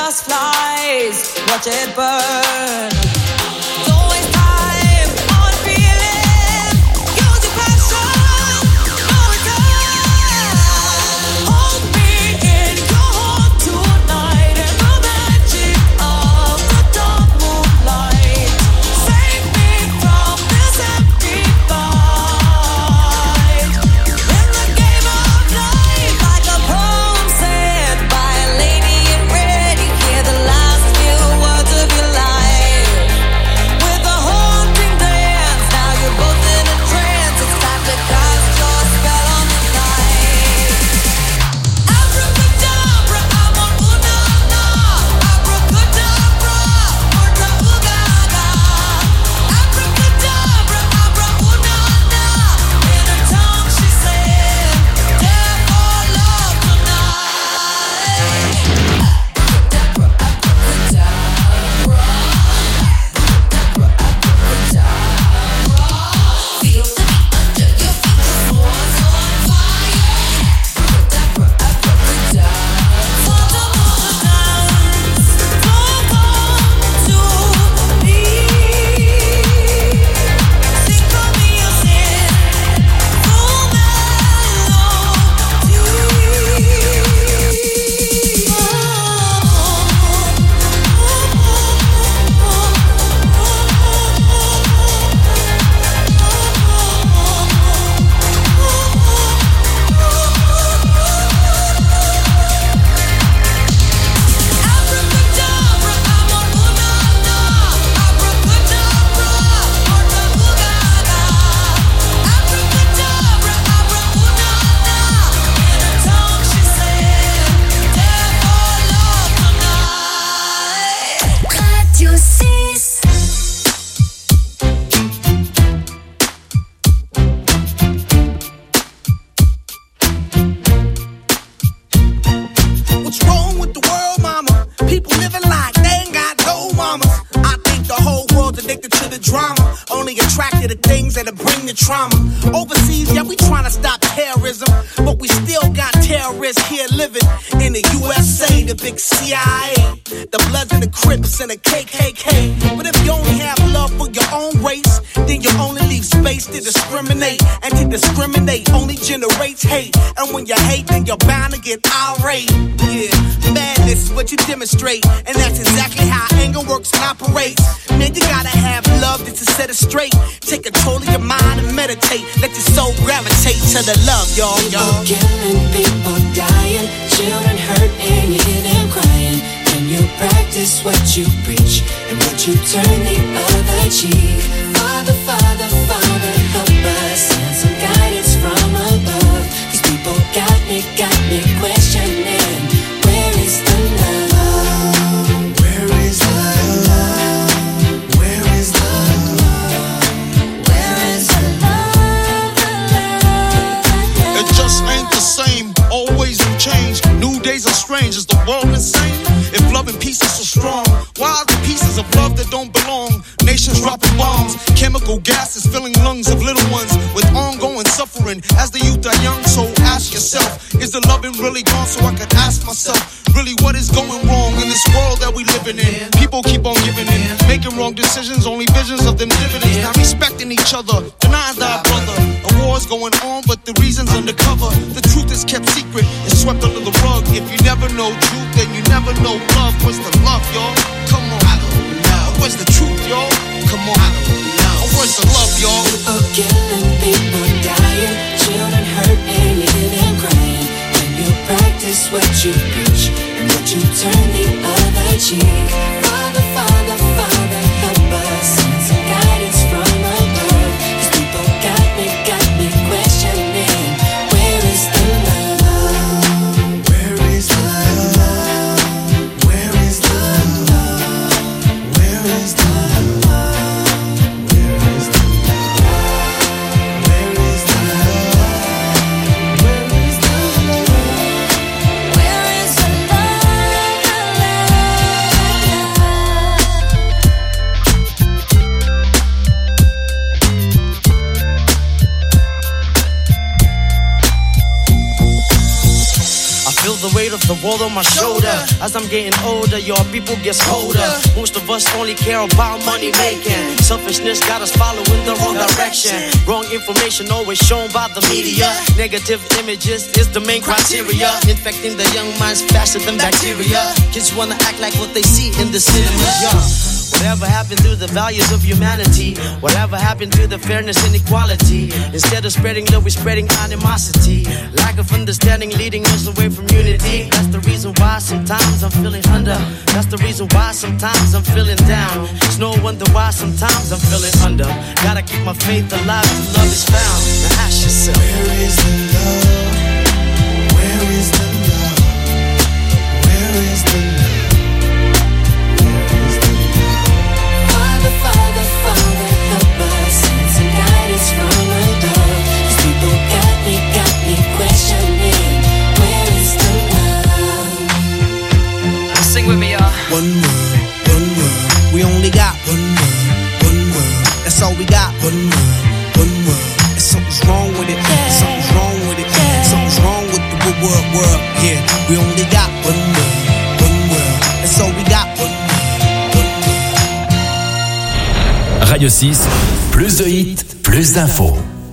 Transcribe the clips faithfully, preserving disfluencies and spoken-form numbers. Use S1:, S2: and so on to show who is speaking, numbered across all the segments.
S1: just flies. Watch it burn. Don't waste time on feeling. Use your passion. No return. Hold me in your heart tonight in the magic of the dark moonlight. Save me from this empty fight. In the game of life, like a poem said by a lady in red, you hear the last few words of your life. With a haunting dance, now you're both in a trance. It's time to cast your spell on the night. Abracadabra, I'm on Unana. Abracadabra, Murta Ugaga. Abracadabra, Abra Unana. In her tongue she said, "Dare for love tonight." Abracadabra, abracadabra. Abracadabra. Feel the beat under your feet, the floor's on fire. Abracadabra, abracadabra. For the more dance, don't come to me. Sing for me your sin, full Abracadabra, I'm on Unana. Abracadabra, Murta Ugaga. Abracadabra, Abra Unana. In her tongue she said, "Dare for love tonight."
S2: Radio six.
S3: What's wrong with the world, mama? People living like they ain't got no mamas. I think the whole world's addicted to the drama, only attracted to things that'll bring the trauma. Overseas, yeah, we trying to stop terrorism, but we still got terrorists here living in the U S A, the big C I A, the Bloods and the Crips and the K K K. But if you only have love for your own race, then you only leave space to discriminate, and to discriminate only generates hate. And when you hate, then you're bound to get irate. Yeah, madness is what you demonstrate, and that's exactly how anger works and operates. Man, you gotta have love just to set it straight. Take control of your mind and meditate. Let your soul gravitate to the love, y'all, y'all.
S4: People killing, people dying, children hurt and you hear them crying. When you practice what you preach and what you turn the other cheek. Father, Father, Father, help us, send some guidance from above. These people got me, got me questioning, where is the love? Where is the love? Where is the love?
S2: Where is the love, the love, the love?
S5: It just ain't the same, always new change. New days are strange, is the world insane? If love and peace is so strong, why are the pieces of love that don't belong? Nations dropping bombs, chemical gases filling lungs of little ones with ongoing suffering. As the youth are young, so ask yourself, is the loving really gone? So I could ask myself, really what is going wrong in this world that we living in? People keep on giving in, making wrong decisions, only visions of them dividends. Not respecting each other, denying thy brother. A war's going on, but the reason's undercover. The truth is kept secret, it's swept under the rug. If you never know truth, then you never know love. Where's the love, y'all? Come on. I don't know. Where's the truth, y'all? Come on. I don't know. Where's the love, y'all?
S4: People killing, people dying, children hurt and you hear them crying. When you practice what you preach and what you turn the other cheek. Father, Father, Father, help us, send some guidance from above. These people got me, got me questioning, where is the love? Where is the love? Where is the love? Where is the love? Where is the love? Where is the love? Where is the love?
S2: Where is the love, the love, the love?
S6: the world on my shoulder. As I'm getting older, your people gets colder. Most of us only care about money making. Selfishness got us following the wrong direction. Wrong information always shown by the media. Negative images is the main criteria. Infecting the young minds faster than bacteria. Kids wanna act like what they see in the cinemas, yeah. Whatever happened to the values of humanity? Whatever happened to the fairness and equality? Instead of spreading love, we're spreading animosity. Lack of understanding leading us away from unity. That's the reason why sometimes I'm feeling under. That's the reason why sometimes I'm feeling down. It's no wonder why sometimes I'm feeling under. Gotta keep my faith alive till love is found. Now ask yourself,
S7: where is the love? Where is the love? Where is the love?
S4: Father, Father, Father, help us, send some guidance from above. These people got me, got me questioning, where is the love?
S8: Sing with me, y'all.
S3: One word, one word. We only got one word, one word. That's all we got. One word, one word. And something's wrong with it. Something's wrong with it. Something's wrong with the good word, word. Yeah, we only got one word, one word. That's all we got. One word.
S9: Radio six, plus de hits, plus d'infos.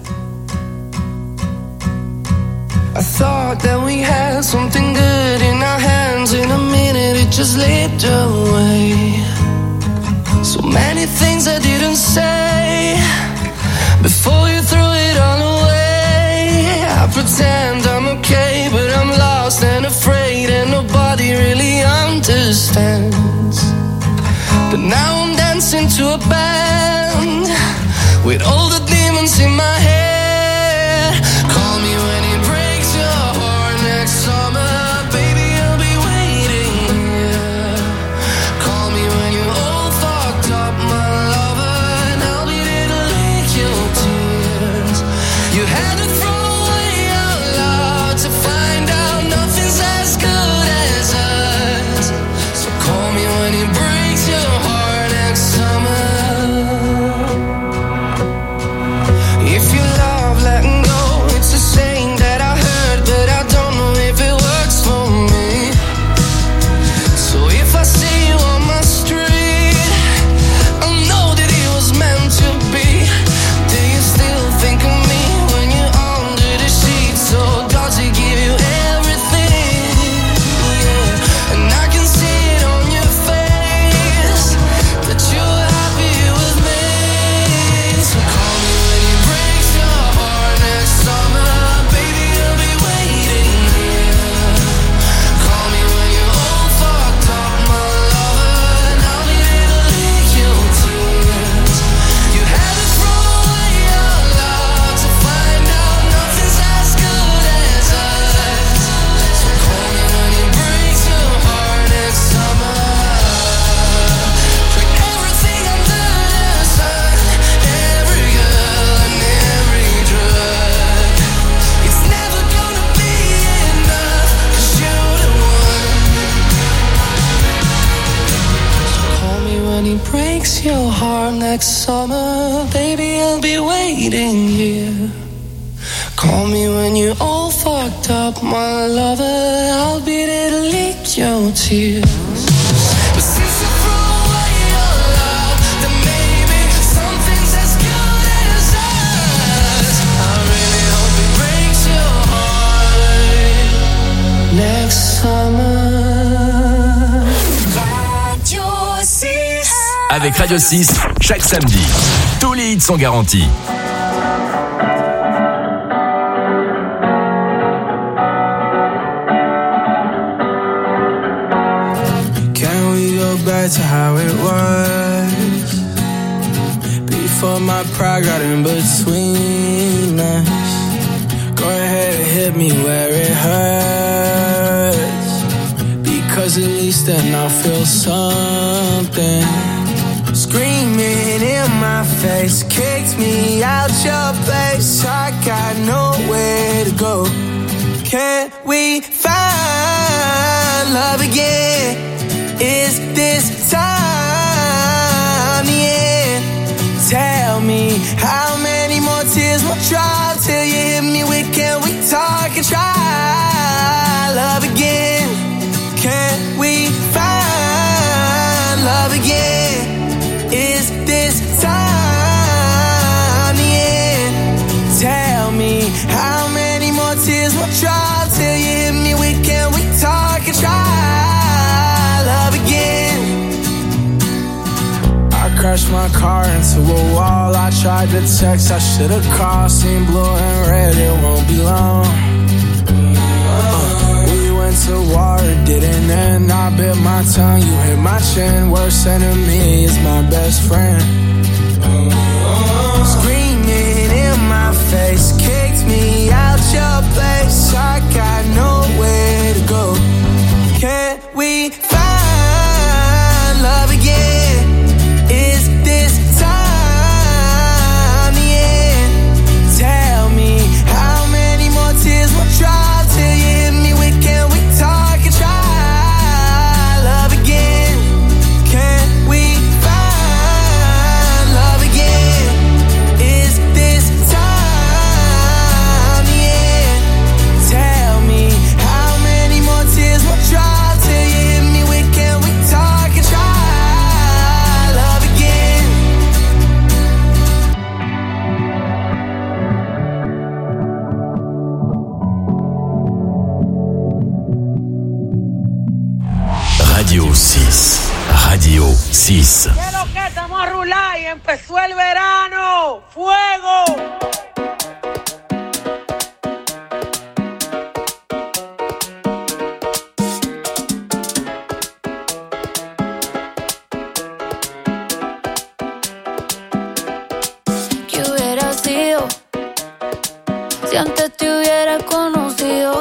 S10: I thought that we had something good in our hands. In a minute it just slipped away. So many things I didn't say before you threw it all away. I pretend I'm okay, but I'm lost and afraid, and nobody really understands. But now I'm dancing to a band with all the demons in my head. Call me when it breaks your heart next summer, baby, I'll be waiting here. Call me when you're all fucked up, my lover, and I'll be there to lick your tears. You had to throw away your love to find out nothing's as good as us. So call me when it breaks your heart next summer. If you love letting go, it's a saying that I heard, but I don't know if it works for me. So if I see you on my street, I know that it was meant to be. Do you still think of me when you're under the sheets? Or does it give you everything? Yeah. And I can see it on your face that you're happy with me. So call me when it breaks your heart next summer, baby, I'll be waiting here. Call me when you're all fucked up, my lover, and I'll be there to lick your tears. You had to throw away your love to find out nothing's as good as us. So call me when it breaks your heart next summer. Trick everything under the sun, every girl and every drug. It's never gonna be enough, 'cause you're the one. Call me when he breaks your heart next summer, baby, I'll be waiting here. Call me when you're all fucked up, my lover, I'll be there to lick your tears. But since you threw away your love, then maybe something's as good as us. I really hope it breaks your heart next summer.
S4: Radio six.
S9: Avec Radio six, chaque samedi, tous les hits sont garantis.
S7: Can we go back to how it was before my pride got in between us? Go ahead and hit me where it hurts, because at least then I'll feel something. Screaming in my face, kicked me out your place. I got nowhere to go. Can we find love again? Is this time the end? Tell me how many more tears will drop till you hit me with, can we talk and try love again? crashed my car into a wall. I tried to text, I should've called. Seen blue and red, it won't be long. Uh, we went to war, it didn't end. I bit my tongue, you hit my chin. Worst enemy is my best friend. Screaming in my face, kicked me out your place. I got nowhere to go. Can we find love again? Is this time the end? Tell me how many more tears will drop till you hit me with can we talk and try love again? Can we find love again? Is this time the end? Tell me how many more tears will drop till you hit me with can we talk and try love again?
S9: Radio six. Radio six.
S8: ¿Qué es lo que estamos a rular y empezó el verano? ¡Fuego!
S2: ¿Qué hubiera sido si antes te hubiera conocido?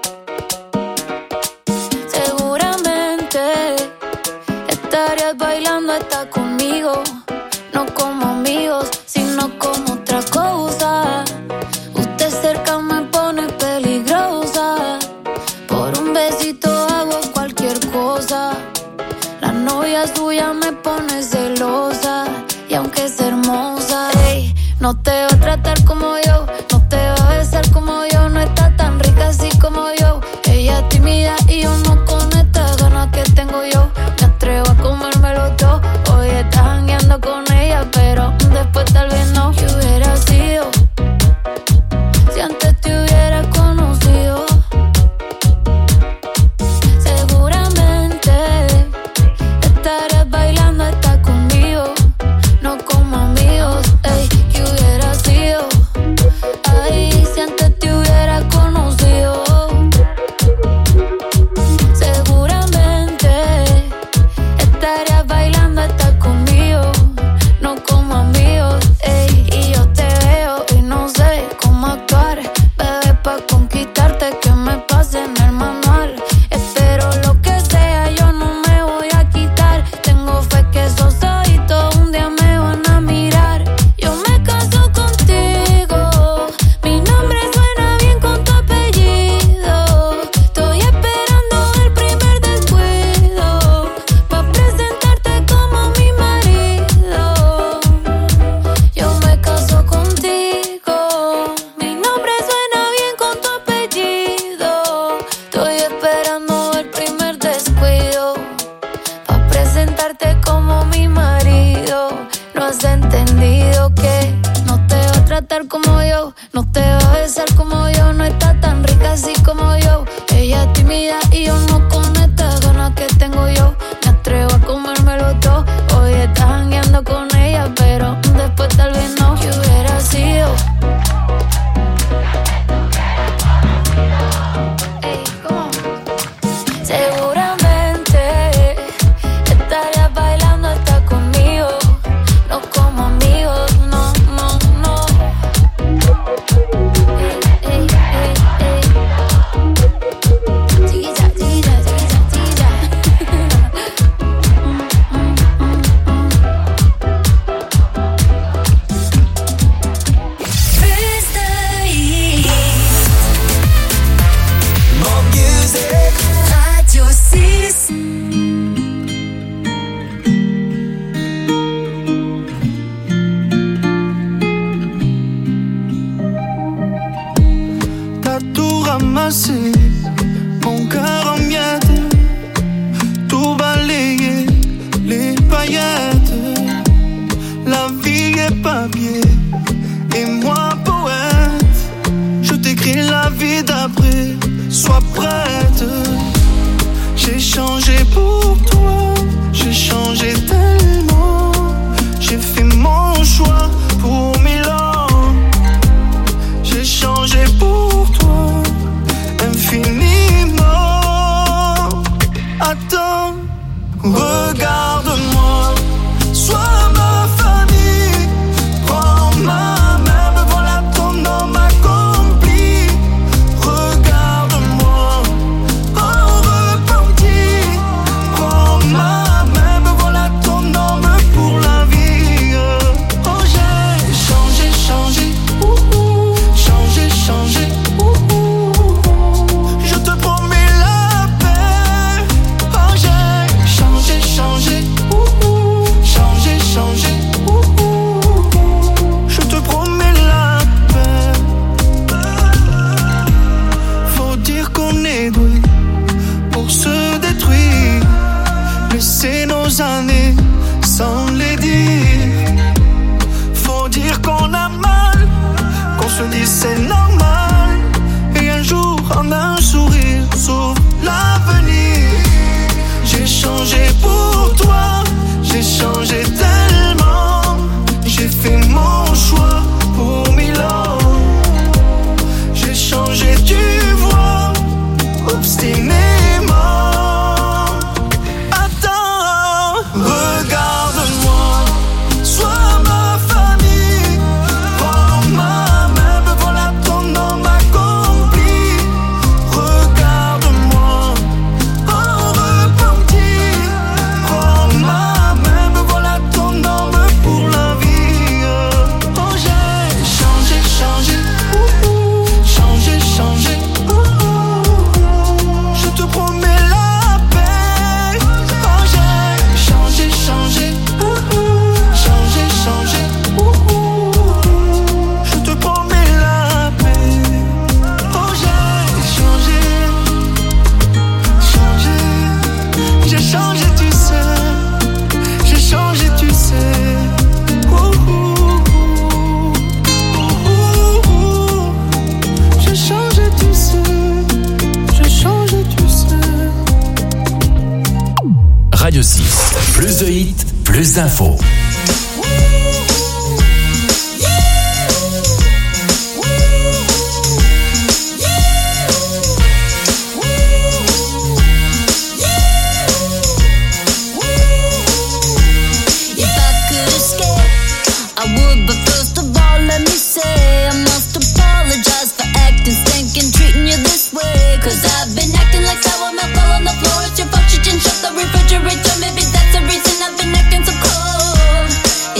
S2: Seguramente estarías bailando hasta conmigo, no como amigos, sino como otra cosa. Usted cerca me pone peligrosa, por un besito hago cualquier cosa. La novia suya me pone celosa, y aunque es hermosa, ey, no te va a tratar como yo, no te va a besar como yo, no está tan rica así como yo. Ella es tímida y yo no con estas ganas que tengo yo. Me atrevo a comérmelo todo. Hoy estás jangueando con ella, pero después tal vez no. ¿Qué hubiera sido si antes te hubiera conocido? Seguramente estarías bailando hasta conmigo, no como amigos, ey. ¿Qué hubiera sido? Ay, si antes te hubiera conocido. Seguramente estarías bailando hasta conmigo, no como amigos, ey. Y yo te veo y no sé cómo actuar, bebé, pa' conquistarte que me pase en el manual. Espero lo que sea, yo no me voy a quitar. Tengo fe que esos ojitos un día me van a mirar. Yo me caso contigo, mi nombre suena bien con tu apellido. Estoy esperando el primer descuido pa' presentarte como mi marido. Yo me caso contigo, mi nombre suena bien con tu apellido. Estoy esperando el primer descuido pa' presentarte como mi marido. No has entendido que no te va a tratar como yo, no te va a besar como yo, no está tan rica así como yo. Ella es tímida y yo no con estas ganas que tengo yo. Me atrevo a comérmelo todo. Hoy estás jangueando con ella, pero después tal vez no. ¿Qué hubiera sido? Ey, ¿cómo? Seguramente estarías bailando hasta conmigo, no como amigos, no, no, no. Ey, ey, ey, ey. Chiquilla, chiquilla, chiquilla, chiquilla.
S4: Plus de hits.
S3: More music.
S4: Radio six.
S10: T'as tout ramassé, mon cœur en miettes, tout balayé, les paillettes. La vie est papier, et moi poète. Je t'écris la vie d'après, sois prête. J'ai changé pour toi, j'ai changé tellement. Regarde-moi, sois ma famille. Prends ma main, me voilà ton homme accompli. Regarde-moi, en repenti. Prends ma main, me voilà ton homme pour la vie. Oh, j'ai changé, changé, ouh, ouh. Changé, changé, ouh, ouh. Je te promets la paix. Oh, j'ai changé, changé, ouh, ouh. Changé, changé, ouh, ouh. Je te promets la paix. Faut dire qu'on est doué pour se détruire. Laisser nos années sans les dire. Faut dire qu'on a mal, qu'on se dit c'est normal. Et un jour en un sourire s'ouvre l'avenir. J'ai changé pour toi, j'ai changé tellement. J'ai fait mon choix pour Milan. J'ai changé, tu vois, obstinément. Attends, regarde-moi, sois ma famille. Prends ma main, me voilà ton homme accompli. Regarde-moi, en repenti. Prends ma main, me voilà ton homme pour la vie. Oh, j'ai changé, changé, ouh, ouh. Changé, changé, ouh, ouh. Je te promets la paix. Oh, j'ai changé, changé, ouh, ouh. Changé, changé, ouh, ouh. Je te promets la paix. Oh, j'ai changé, changé. J'ai changé, tu sais. J'ai changé, tu sais. Ouh, ouh, ouh, ouh. J'ai changé, tu sais. J'ai changé, tu sais.
S9: Radio six, plus de hits, plus d'infos.
S2: If I could escape, I would, but first of all, let me say I must apologize for acting stinking, treating you this way. Cause I've been acting like sour milk all on the floor. It's your fault you didn't shut the refrigerator. Maybe that's the reason I've been acting so cold.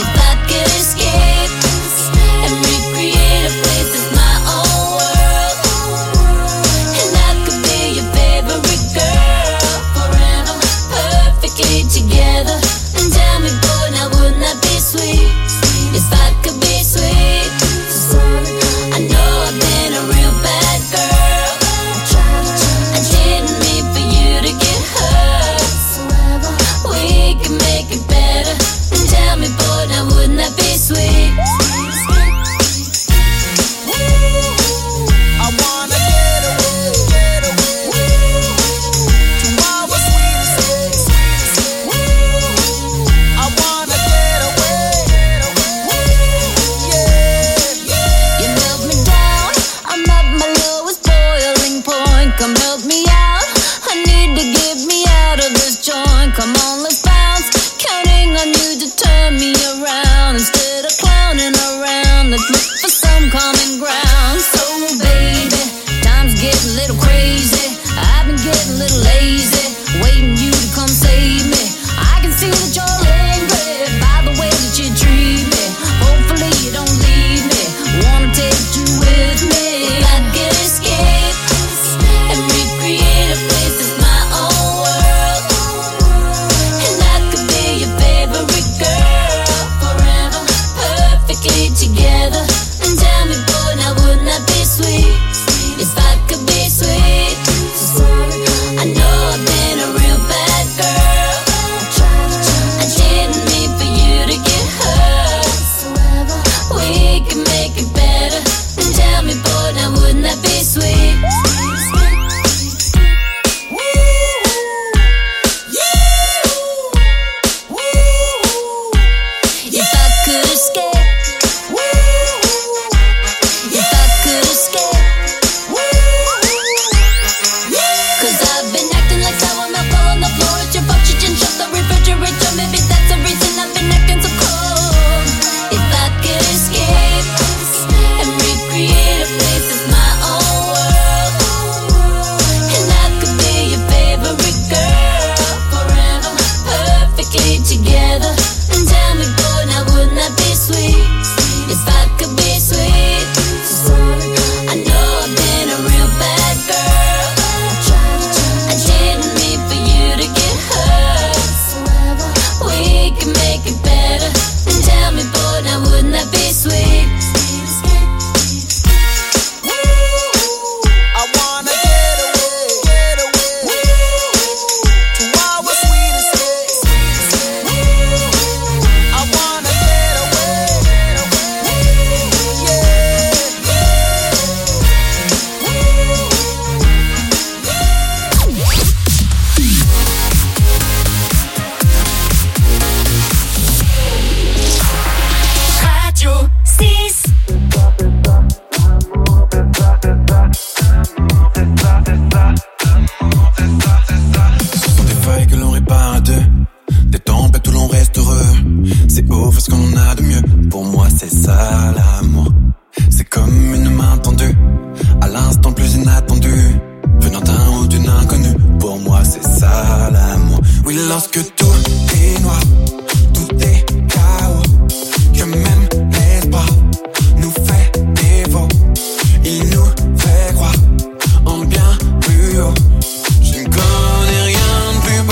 S11: Pour moi c'est ça l'amour. C'est comme une main tendue à l'instant le plus inattendu, venant d'un ou d'une inconnue. Pour moi c'est ça l'amour. Oui, lorsque tout est noir, tout est chaos, que même l'espoir nous fait défaut. Il nous fait croire en bien plus haut. Je ne connais rien de plus beau.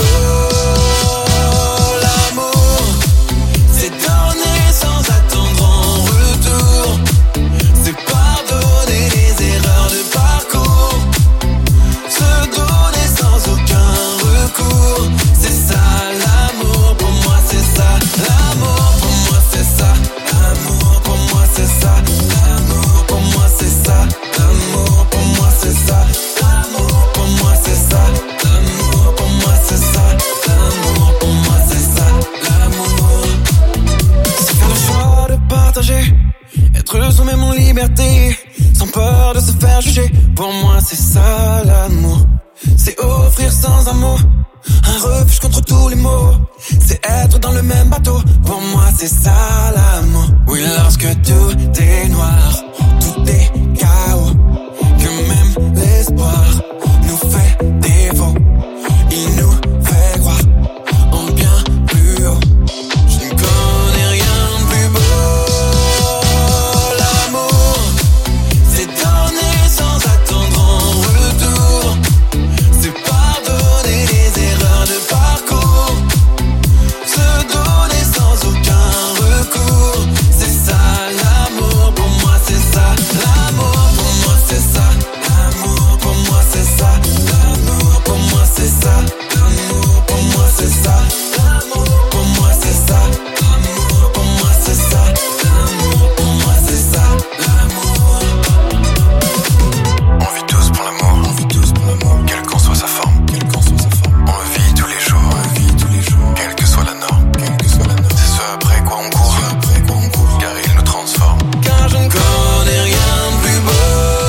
S11: L'amour, c'est donner sans attendre en retour. C'est pardonner les erreurs de parcours. Se donner sans aucun recours. C'est ça l'amour, pour moi c'est ça. L'amour, pour moi c'est ça. L'amour, pour moi c'est ça. L'amour, pour moi c'est ça. L'amour, pour moi c'est ça. L'amour, pour moi c'est ça. L'amour, pour moi c'est ça. L'amour, pour moi c'est ça. L'amour, c'est faire le choix de partager, être soi-même en liberté, sans peur de se faire juger. Pour moi c'est ça l'amour. C'est offrir sans amour un refuge contre tous les maux. C'est être dans le même bateau. Pour moi c'est ça l'amour. Oui, lorsque tout est noir, tout est chaos, que même l'espoir nous fait défaut. Il nous fait croire en bien plus haut. Je ne connais rien de plus beau. L'amour, c'est donner sans attendre en retour. C'est pardonner les erreurs de parcours. Se donner sans aucun recours. C'est ça l'amour, pour moi c'est ça. L'amour, pour moi c'est ça. L'amour, pour moi c'est ça. L'amour, pour moi c'est ça. L'amour, pour moi c'est ça. L'amour, pour moi c'est ça. L'amour, pour moi c'est ça. L'amour, pour moi c'est ça. L'amour.
S12: On vit tous pour l'amour, on vit tous pour l'amour, quelle qu'en soit sa forme, quelle qu'en soit sa forme. On le vit tous les jours, on le vit tous les jours, quelle que soit la norme, quelle que soit la norme. C'est ce après quoi on court, ce après quoi on court, car il nous transforme.
S11: Car je ne connais rien de plus beau.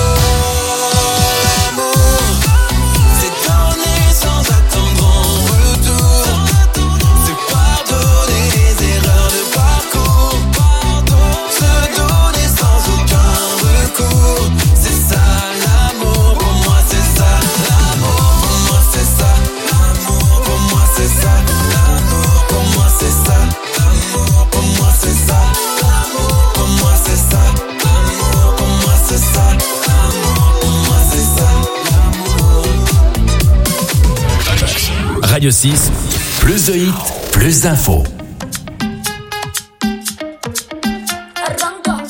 S11: L'amour, c'est donner sans attendre en retour. C'est pardonner les erreurs de parcours. Se donner sans aucun recours. C'est ça l'amour, pour moi c'est ça. L'amour, pour moi c'est ça. L'amour, pour moi c'est ça. L'amour, pour moi c'est ça. L'amour, pour moi c'est ça. L'amour, pour moi c'est ça. L'amour, pour moi c'est ça. L'amour, pour moi c'est ça. L'amour.
S9: Radio six, plus de hits, plus d'infos.
S2: Arranca.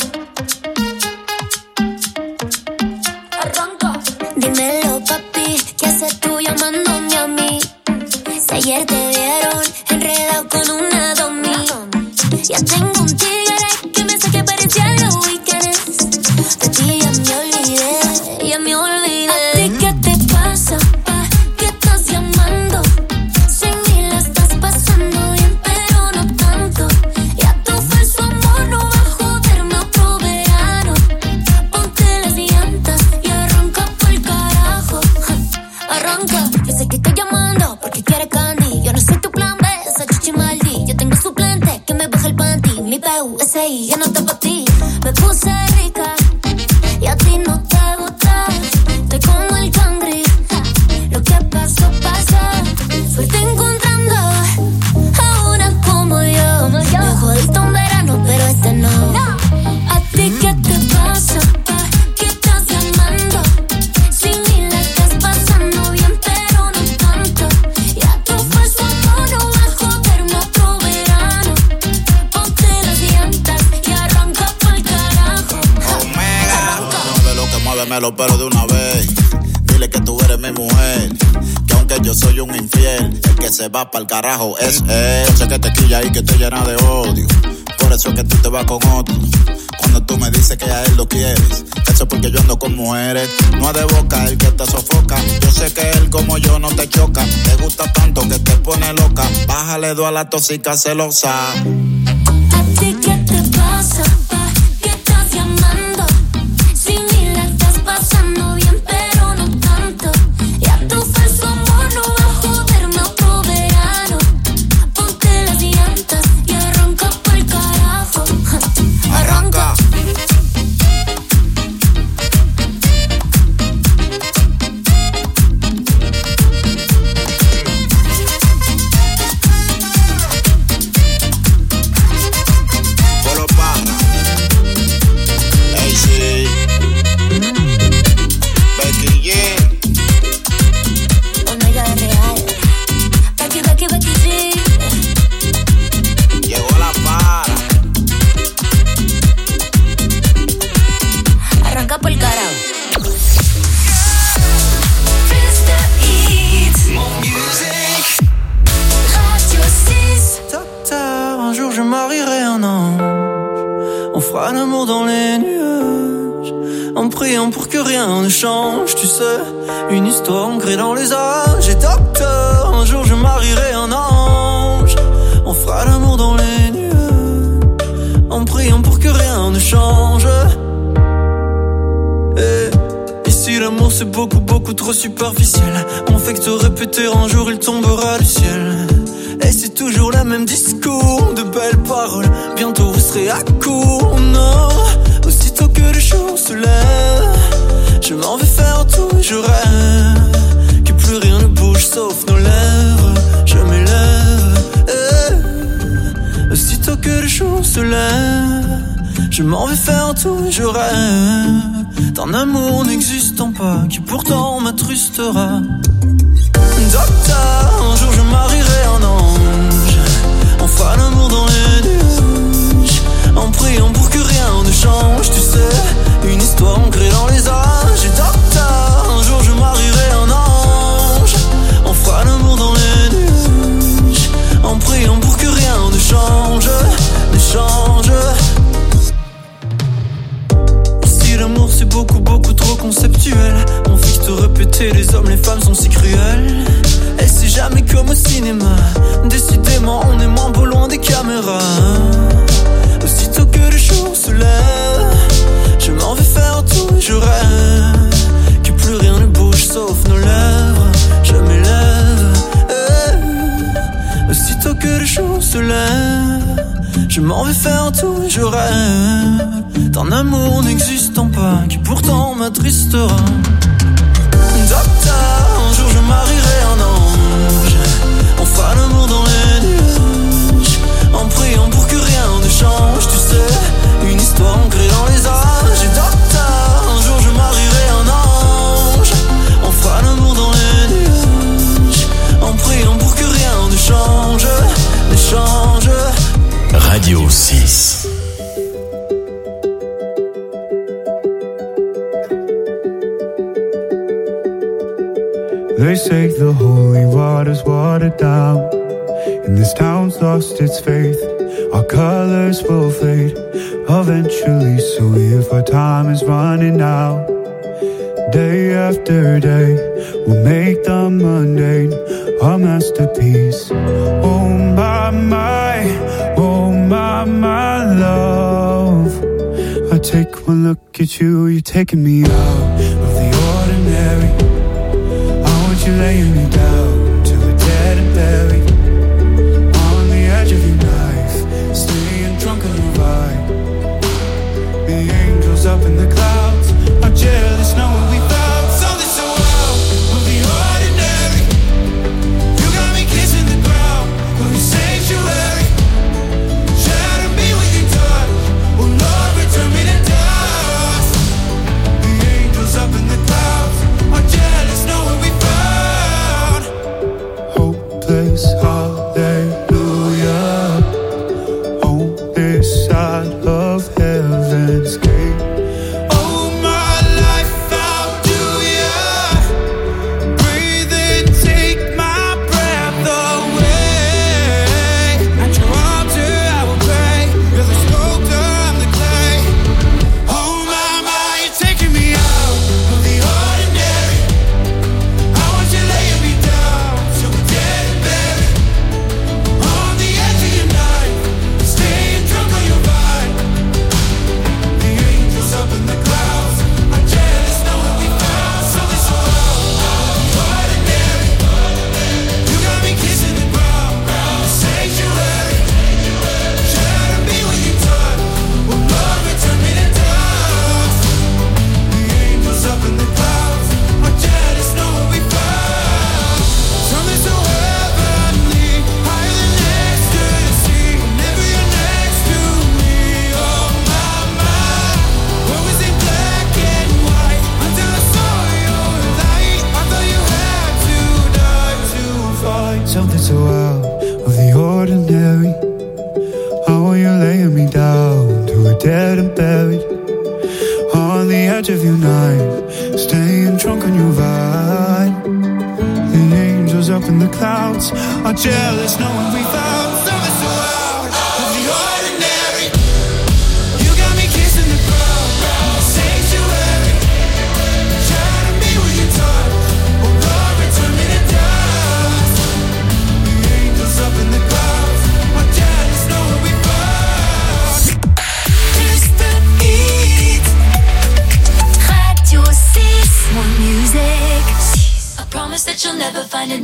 S2: Arranca. Dímelo, papi, ¿qué haces tú llamándome a mí? Si ayer te vieron enredado con una domi. Ya tengo un tigre que me hace que parecía los weekends. De ti ya me olvidé, ya me olvidé. ¿A ti qué te pasa? ¿Pa' qué estás llamando? Sin mí la estás pasando bien, pero no tanto. Ya tu falso amor no va a joderme otro verano. Ponte las llantas y arranca pa'l carajo. Arranca, yo sé que estoy llamando porque quieres candy. Yo no soy tu plan B, esa chichi maldi. Yo tengo suplente que me baja el panty. Mi P U S I, ya no está pa' ti. Me puse rica y a ti no te gusta. Estoy como el cangri, lo que pasó, pasó. Suerte encontrando a una como yo. Me jodiste un verano, pero este no. ¿A ti qué te pasa? ¿Pa' qué estás llamando? Sin mí la estás pasando bien, pero no tanto. Ya tu falso amor no va a joderme otro verano. Ponte las llantas y arranca pa'l carajo.
S13: Mueve lo que muévemelo, pero de una vez. Dile que tú eres mi mujer, que aunque yo soy un infiel, el que se va pa'l carajo es él. Yo sé que te quilla y que te llena de odio, por eso es que tú te vas con otro. Cuando tú me dices que a él lo quieres, eso es porque yo ando con mujeres. No es de boca el que te sofoca, yo sé que él como yo no te choca. Te gusta tanto que te pone loca, bájale dos a la tóxica celosa.
S2: ¿A ti qué te pasa? ¿Pa' qué estás llamando? Sin mí la estás pasando bien, pero no tanto. Ya tu falso amor no va a joderme otro verano. Ponte las llantas y arranca pa'l carajo.
S14: fera l'amour dans les nuages, en priant pour que rien ne change, tu sais. Une histoire ancrée dans les âges. Et docteur, un jour je marierai un ange. On fera l'amour dans les nuages, en priant pour que rien ne change. Et ici l'amour c'est beaucoup beaucoup trop superficiel. On fait que te répéter, un jour il tombera du ciel. Et c'est toujours le même discours, de belles paroles, bientôt vous serez à court. Non, aussitôt que le jour se lève, je m'en vais faire tout et je rêve que plus rien ne bouge sauf nos lèvres. Je m'élève, eh. Aussitôt que le jour se lève, je m'en vais faire tout et je rêve d'un amour n'existant pas, qui pourtant m'attrustera. Docteur, un jour je marierai un ange. On fera l'amour dans les nuages, en priant pour que rien ne change, tu sais. Une histoire ancrée dans les âges. Et docteur, un jour je marierai un ange. On fera l'amour dans les nuages, en priant pour que rien ne change, ne change. Ici l'amour c'est beaucoup beaucoup trop conceptuel. On fixe te répéter, les hommes les femmes sont si cruels. Et c'est jamais comme au cinéma, décidément on est moins beau loin des caméras. Aussitôt que le jour se lève, je m'en vais faire tout et je rêve que plus rien ne bouge sauf nos lèvres. Je m'élève, eh. Aussitôt que le jour se lève, je m'en vais faire tout et je rêve d'un amour n'existant pas, qui pourtant m'attristera. Docteur, un jour je marierai un ange. On fera l'amour dans les nuages, en priant pour que rien ne change, tu sais. Une histoire ancrée dans les âges. Et docteur, un jour je marierai un ange. On fera l'amour dans les nuages, en priant pour que rien ne change, ne change.
S9: Radio six.
S15: They say the holy water's watered down, and this town's lost its faith. Our colors will fade eventually, so if our time is running out, day after day, we'll make the mundane our masterpiece. Oh my, my, oh my, my love, I take one look at you, you're taking me out of the ordinary. You're laying me down to a dead and buried on the edge of your knife, staying drunk on your vibe. The angels up in the clouds are jealous knowing we found something so out of the ordinary. You got me kissing the ground of your sanctuary. Shatter me with your touch, oh Lord, return me to dust. The angels up in the clouds are jealous knowing we found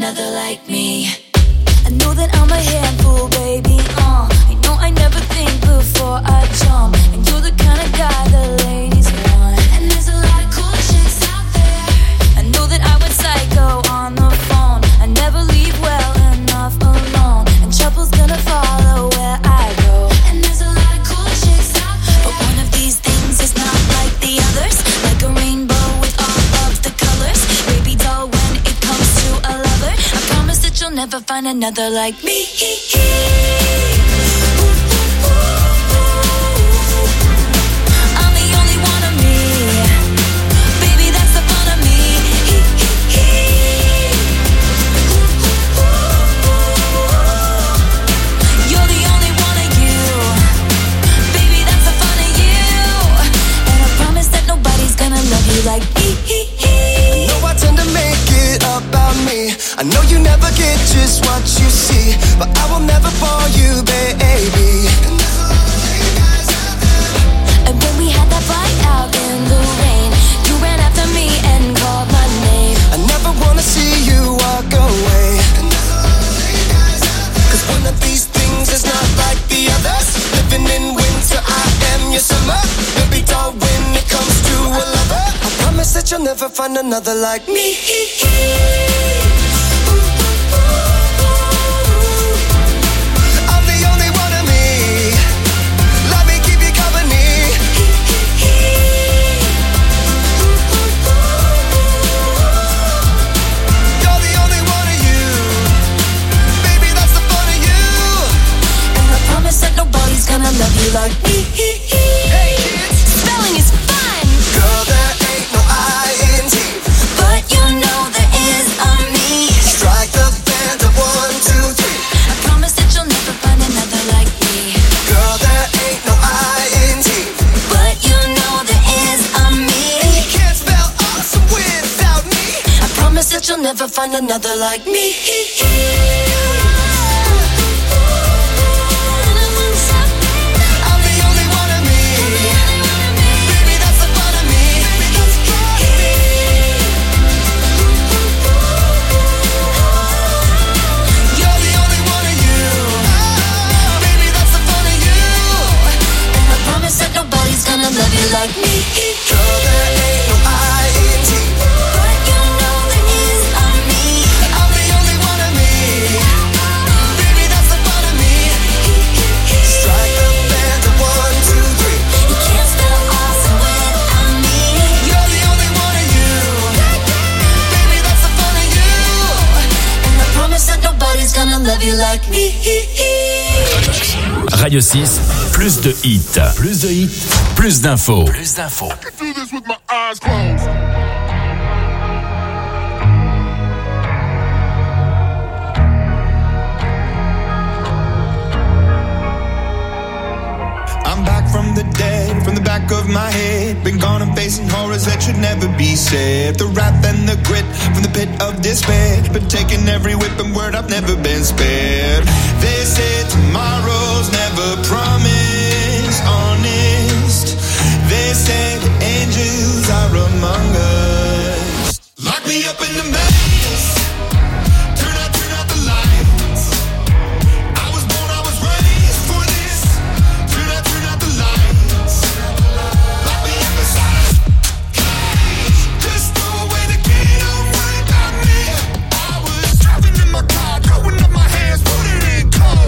S2: another like me. I know that I'm a handful, baby, uh I know I never think before I jump, and you're the kind of guy the ladies want. And there's a lot of cool chicks out there. I know that I went psycho on the phone. I never leave well enough alone, and trouble's gonna follow where I go. And there's a lot of cool chicks out there, but one of these things is not like the others. Like a rainbow with all of the colors. Baby doll, when it comes to a lover, I promise that you'll never find another like me. I'm the only one of me. Baby, that's the fun of me. You're the only one of you. Baby, that's the fun of you. And I promise that nobody's gonna love you like me.
S10: I know I tend to make it about me. I know you never get just what you see, but I will never bore you, baby.
S2: And when we had that fight out in the rain, you ran after me and called my name.
S10: I never wanna see you walk away, cause one of these things is not like the others. Living in winter, I am your summer. Baby doll, when it comes to a lover, I promise that you'll never find another like me. I'm the only one of me. Let me keep you company. You're the only one of you. Baby, that's the fun of you.
S2: And I promise that nobody's gonna love you like me.
S10: Hey kids,
S2: spelling is fun.
S10: Girl, there ain't no I in T,
S2: but you know there is a me.
S10: Strike the band of one, two, three.
S2: I promise that you'll never find another like me.
S10: Girl, there ain't no I in T,
S2: but you know there is a me.
S10: and you can't spell awesome without me.
S2: I promise that you'll never find another like me.
S10: I'm the only one of me. Baby, that's the fun of me. You're the only one of you. Baby, that's the fun of you.
S2: And I promise that nobody's gonna love you like me.
S10: Girl, there ain't no I in T,
S2: but you know there is a me.
S10: I'm the only one of me. Baby, that's the fun of me. Strike the band of one, two, three.
S2: You can't spell awesome without me.
S10: You're the only one of you. Baby, that's the fun of you.
S2: And I promise that nobody's gonna love you like me.
S9: Radio six, plus de hits. Plus de hits, plus d'infos. Plus d'infos.
S5: I can do this with my eyes closed.
S15: I'm back from the dead, from the back of my head. Been gone and facing horrors that should never be said. The wrath and the grit from the pit of despair. Been taking every whip and word, I've never been spared. They say tomorrow's never promised, honest. They say the angels are among us. Lock me up in the maze. Turn out, turn out the lights. I was born, I was raised for this. Turn out, turn out the lights. Lock me up inside a cage. Just throw away the key, don't worry about me. I was driving in my car, throwing up my hands, put it in cold.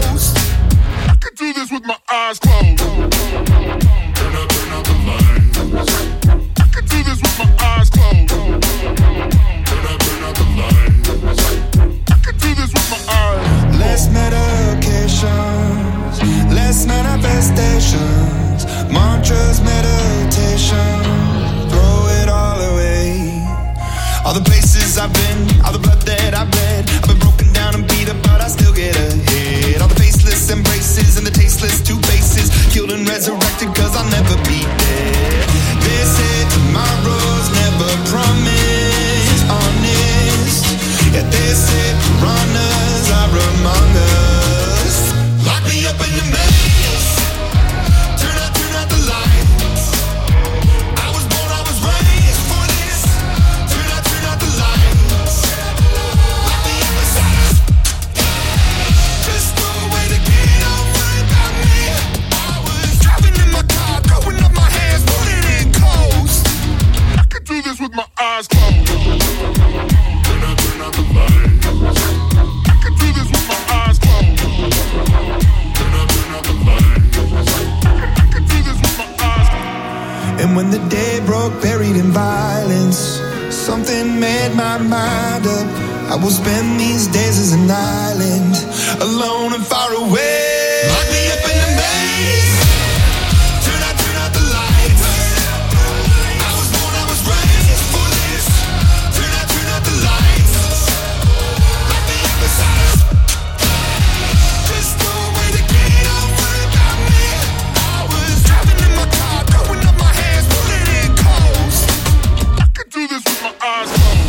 S15: when the day broke, buried in violence. Something made my mind up. I will spend these days as an island, alone and far away. Lock me up in a maze. Turn out, turn out the lights. I was born, I was raised for this. Turn out, turn out the lights. Lock me up inside us. Just throw away the key, don't worry about me. I was driving in my car, throwing up my hands, pulling in coast. I could do this with my eyes closed.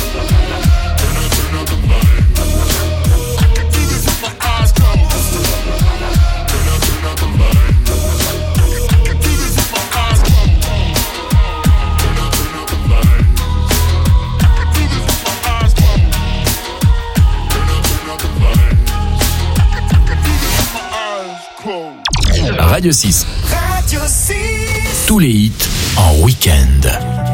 S9: Radio six.
S11: Radio six.
S9: Tous les hits en week-end.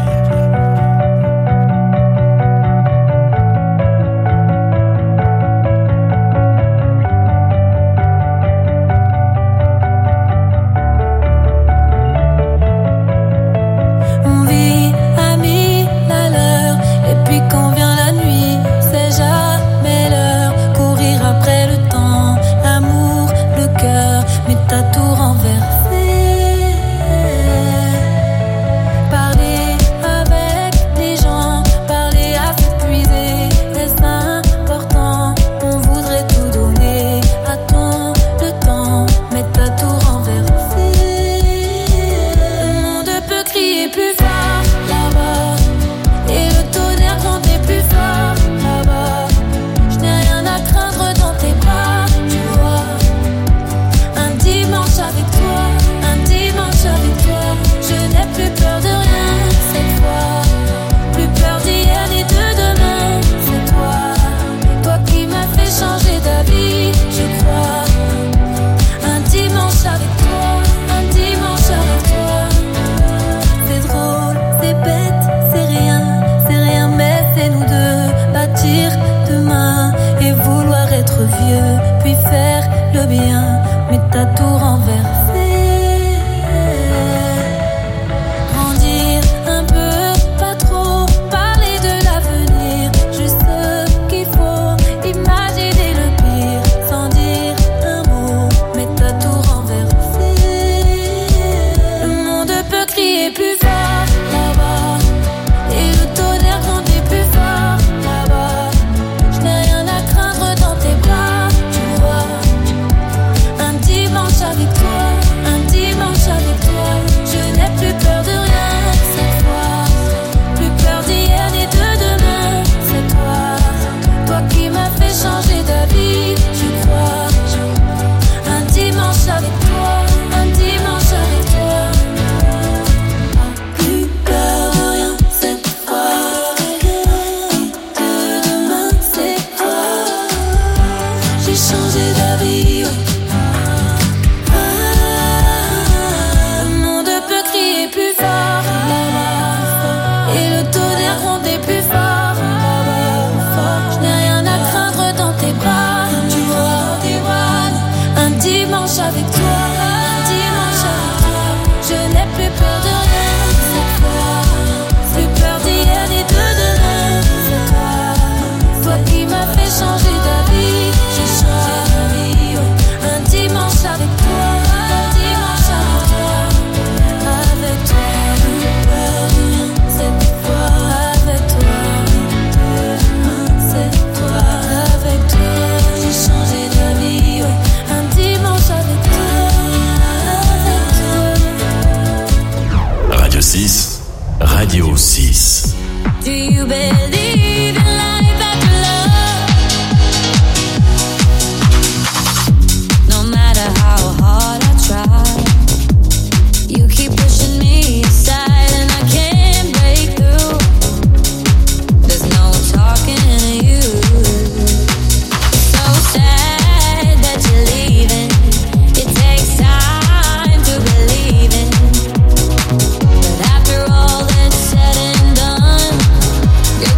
S9: Radio six.
S2: Do you believe in life after love? No matter how hard I try, you keep pushing me aside and I can't break through. There's no talking to you. So sad that you're leaving. It takes time to believe in. But after all that's said and done,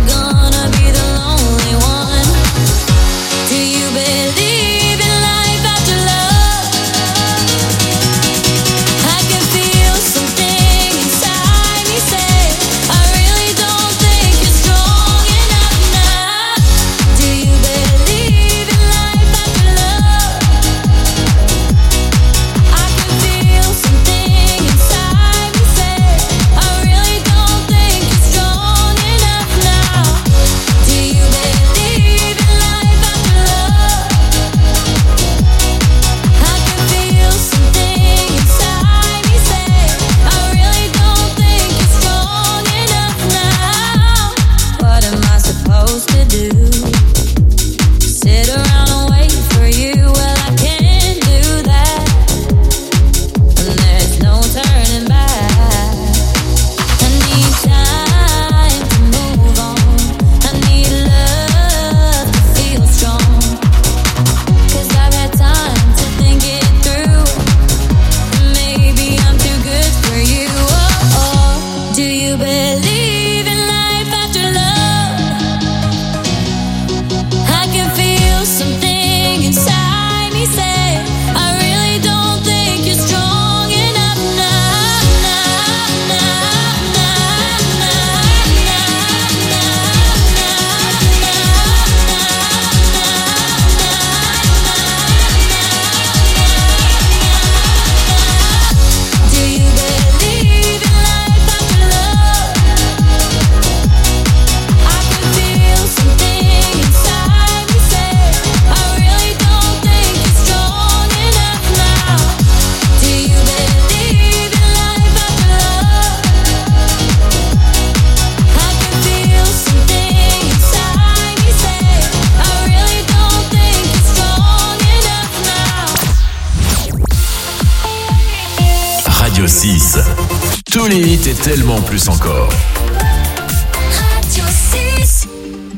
S9: Radio six. Tous les hits et tellement plus encore.
S2: Radio six.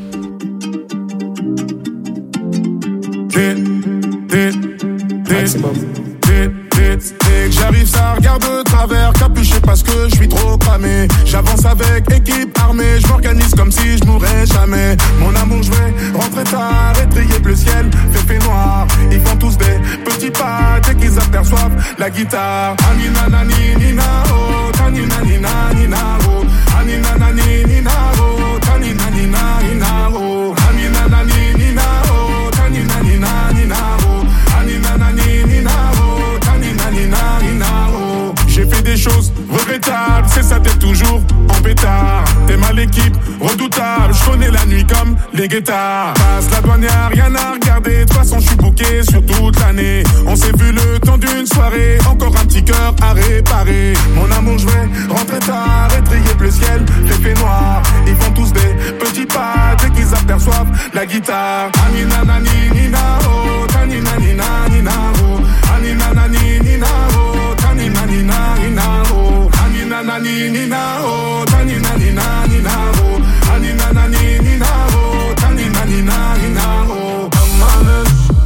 S16: Hit, hit, hit, hit, hit, hit. J'arrive, ça regarde de travers, capuché parce que je suis trop cramé. J'avance avec équipe armée, je m'organise comme si je mourrais jamais. Mon amour, je vais rentrer tard, étrier le ciel, fait fait noir. Ils font tous des petits pas dès qu'ils aperçoivent la guitare. Anina nani nina oh, tanina nina nina oh, anina nani nina oh, tanina nina nina oh, anina nani nina oh, tanina nina nina oh, anina nani nina oh, tanina nina nina oh. J'ai fait des choses regrettables, c'est ça t'es toujours en pétard. T'es mal l'équipe, redoutable, je connais la nuit comme les guettards. Passe la douane, y'a rien à regarder, de toute façon je suis booké sur toute l'année. On s'est vu le temps d'une soirée, encore un petit cœur à réparer. Mon amour, je vais rentrer tard, étrier le ciel, fait fait noir. Ils font tous des petits pas dès qu'ils aperçoivent la guitare. Anina nani nina oh, tanina nina nina oh, anina nani nina oh, tanina nina nina oh, anina nani nina oh, tanina nina nina oh, anina nani nina oh, tanina nina nina oh. Amane,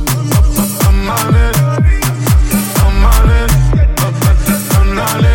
S16: amane, amane, amane,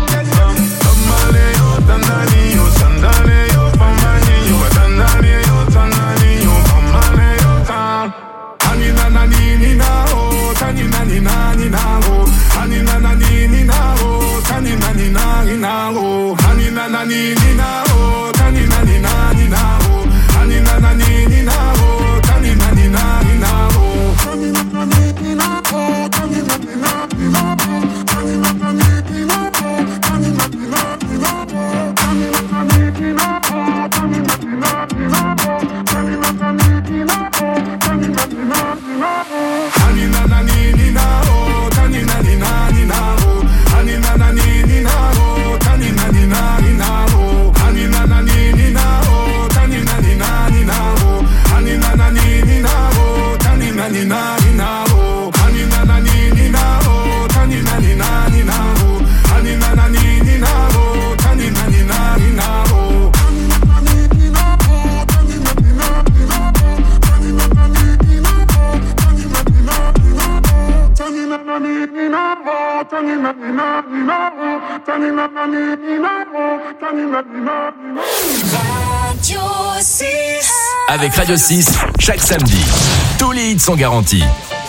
S16: amane, yo tanani yo sandale yo pamani yo tanani yo tanani yo pamane yo tan. Anina nani nina oh, tanina nina nina oh, anina nani nina oh, tanina nina nina oh, anina nani nina oh, tanina nina nina oh, anina nani nina oh, tanina nina nina oh, tanina nani nina oh, tanina nina nina oh, tanina nani nina oh, tanina nina nina oh, tanina nani nina oh, tanina nina nina oh, tanina nani nina oh, tanina nina nina oh, anina nani nina oh, tanina nina nina oh, anina nani nina oh, tanina nina nina oh, anina nani nina oh, tanina nina nina oh, anina nani nina oh, tanina nina nina oh, anina nani nina oh, tanina nina nina oh, anina nani nina oh, tanina nina nina oh, anina nani nina oh, tanina nina nina oh, tanina nani nina oh, tanina nina nina oh, tanina nani nina oh, tanina nina nina oh, tanina nani nina oh, tanina nina nina oh.
S2: Radio six.
S9: Avec Radio six, chaque samedi, tous les hits sont garantis.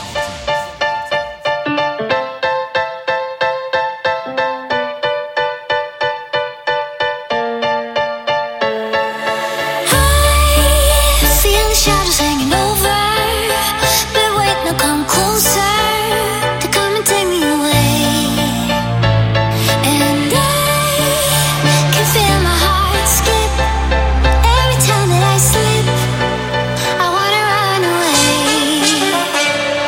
S2: Feel the shadows hanging over, but wait, now come closer to come and take me away. And I can feel my heart skip every time that I slip. I wanna run away.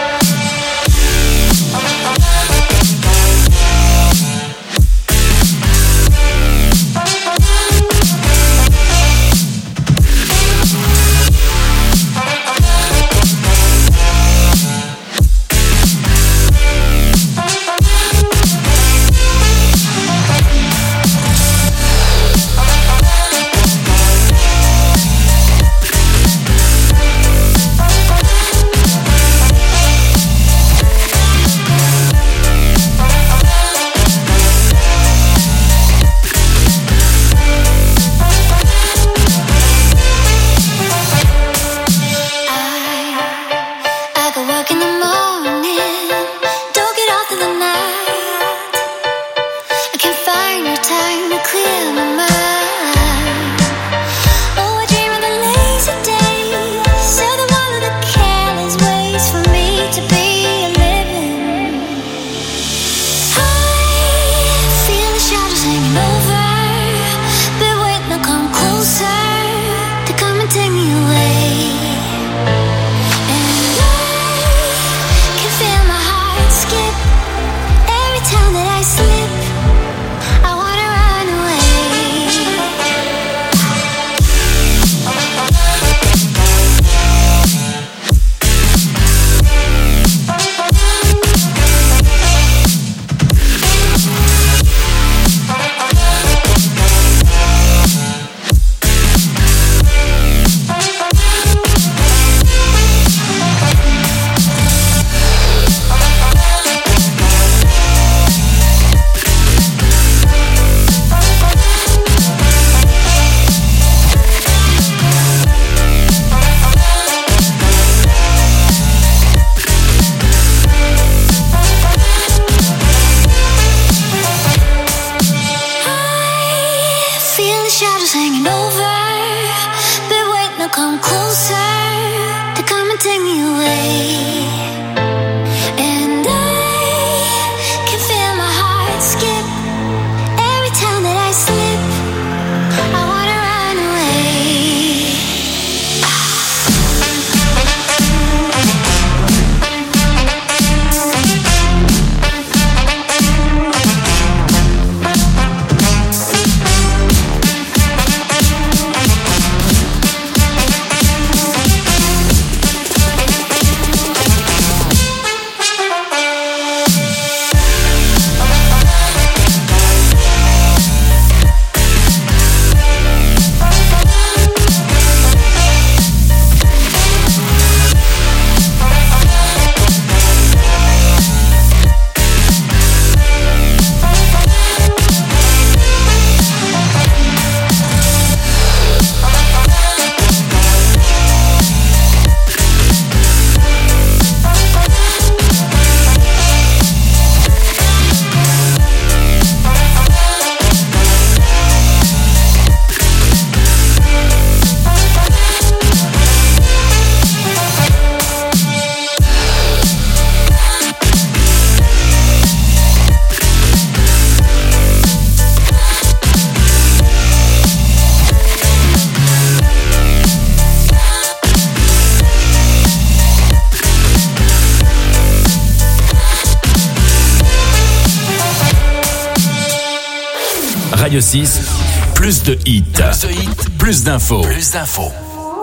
S9: Radio six, plus de hits. Plus de hits, plus d'infos. Plus d'infos.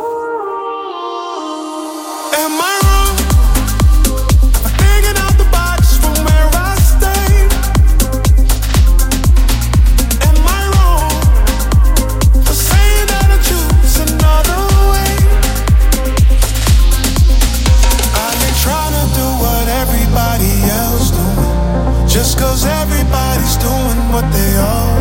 S17: Am I wrong for thinking out the box from where I stay? Am I wrong for saying that I choose another way? I ain't trying to do what everybody else doing, just cause everybody's doing what they all